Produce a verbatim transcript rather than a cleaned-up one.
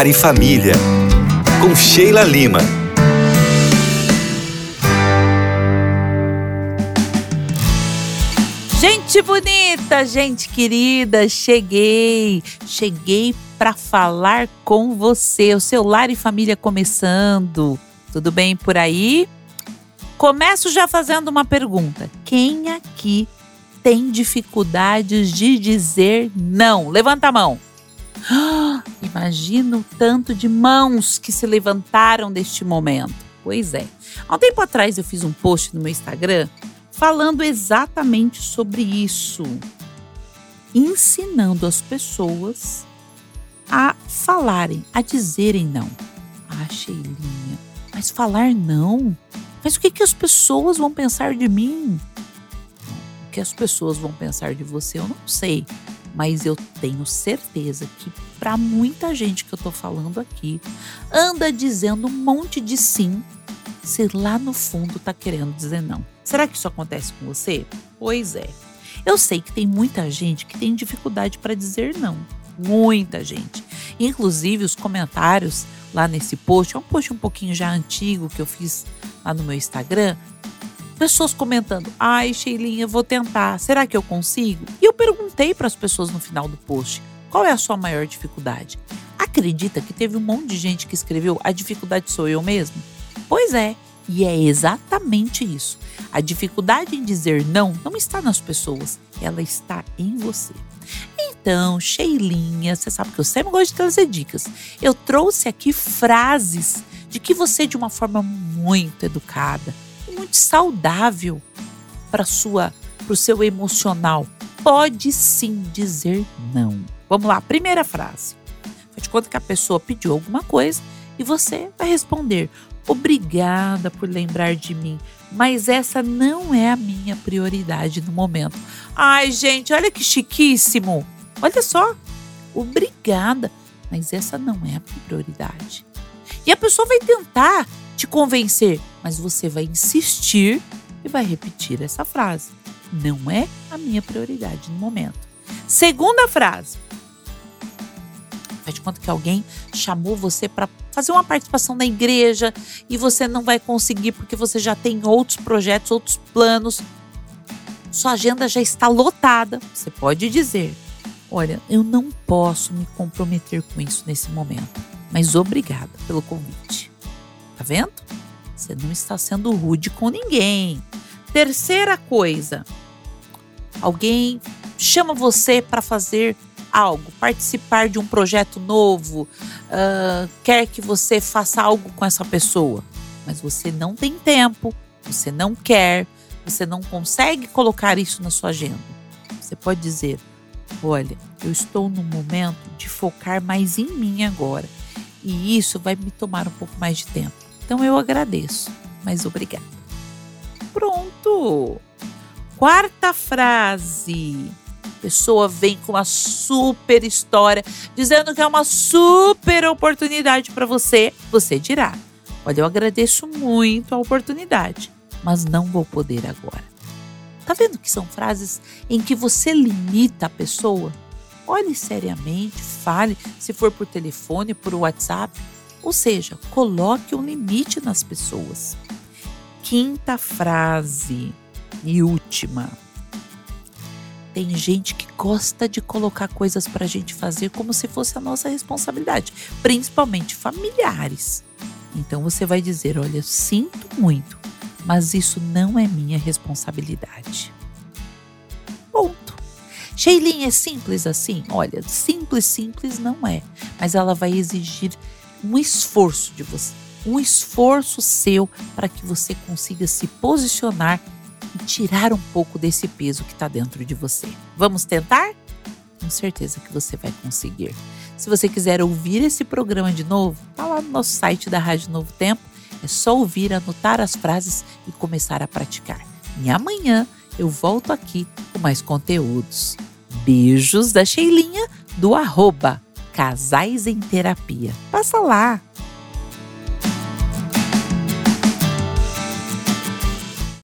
Lar e Família, com Sheila Lima. Gente bonita, gente querida, cheguei, cheguei para falar com você, o seu Lar e Família começando. Tudo bem por aí? Começo já fazendo uma pergunta. Quem aqui tem dificuldades de dizer não? Levanta a mão. Ah, imagina o tanto de mãos que se levantaram neste momento. Pois é. Há um tempo atrás eu fiz um post no meu Instagram falando exatamente sobre isso. Ensinando as pessoas a falarem, a dizerem não. Ah, Sheilinha, mas falar não? Mas o que, que as pessoas vão pensar de mim? O que as pessoas vão pensar de você, eu não sei. Mas eu tenho certeza que para muita gente que eu tô falando aqui, anda dizendo um monte de sim, se lá no fundo tá querendo dizer não. Será que isso acontece com você? Pois é. Eu sei que tem muita gente que tem dificuldade para dizer não. Muita gente. Inclusive os comentários lá nesse post, é um post um pouquinho já antigo que eu fiz lá no meu Instagram, pessoas comentando, ai Sheilinha, vou tentar, será que eu consigo? E eu perguntei para as pessoas no final do post, qual é a sua maior dificuldade? Acredita que teve um monte de gente que escreveu, a dificuldade sou eu mesmo? Pois é, e é exatamente isso. A dificuldade em dizer não não está nas pessoas, ela está em você. Então, Sheilinha, você sabe que eu sempre gosto de trazer dicas. Eu trouxe aqui frases de que você, de uma forma muito educada, muito saudável para sua, para o seu emocional, pode sim dizer não. Vamos lá, primeira frase. Faz de conta que a pessoa pediu alguma coisa e você vai responder: obrigada por lembrar de mim, mas essa não é a minha prioridade no momento. Ai, gente, olha que chiquíssimo. Olha só, obrigada, mas essa não é a minha prioridade. E a pessoa vai tentar te convencer, mas você vai insistir e vai repetir essa frase. Não é a minha prioridade no momento. Segunda frase. Faz de conta que alguém chamou você para fazer uma participação na igreja e você não vai conseguir porque você já tem outros projetos, outros planos. Sua agenda já está lotada. Você pode dizer: olha, eu não posso me comprometer com isso nesse momento, mas obrigada pelo convite. Tá vendo? Você não está sendo rude com ninguém. Terceira coisa. Alguém chama você para fazer algo, participar de um projeto novo, uh, quer que você faça algo com essa pessoa, mas você não tem tempo, você não quer, você não consegue colocar isso na sua agenda. Você pode dizer: olha, eu estou no momento de focar mais em mim agora e isso vai me tomar um pouco mais de tempo. Então eu agradeço, mas obrigada. Pronto! Quarta frase. A pessoa vem com uma super história, dizendo que é uma super oportunidade para você. Você dirá: olha, eu agradeço muito a oportunidade, mas não vou poder agora. Tá vendo que são frases em que você limita a pessoa? Olhe seriamente, fale, se for por telefone, por WhatsApp. Ou seja, coloque um limite nas pessoas. Quinta frase e última. Tem gente que gosta de colocar coisas pra gente fazer como se fosse a nossa responsabilidade, principalmente familiares. Então você vai dizer: olha, eu sinto muito, mas isso não é minha responsabilidade. Ponto. Sheilinha, é simples assim? Olha, simples, simples não é, mas ela vai exigir um esforço de você, um esforço seu para que você consiga se posicionar e tirar um pouco desse peso que está dentro de você. Vamos tentar? Tenho certeza que você vai conseguir. Se você quiser ouvir esse programa de novo, tá lá no nosso site da Rádio Novo Tempo. É só ouvir, anotar as frases e começar a praticar. E amanhã eu volto aqui com mais conteúdos. Beijos da Sheilinha, do arroba Casais em Terapia. Passa lá!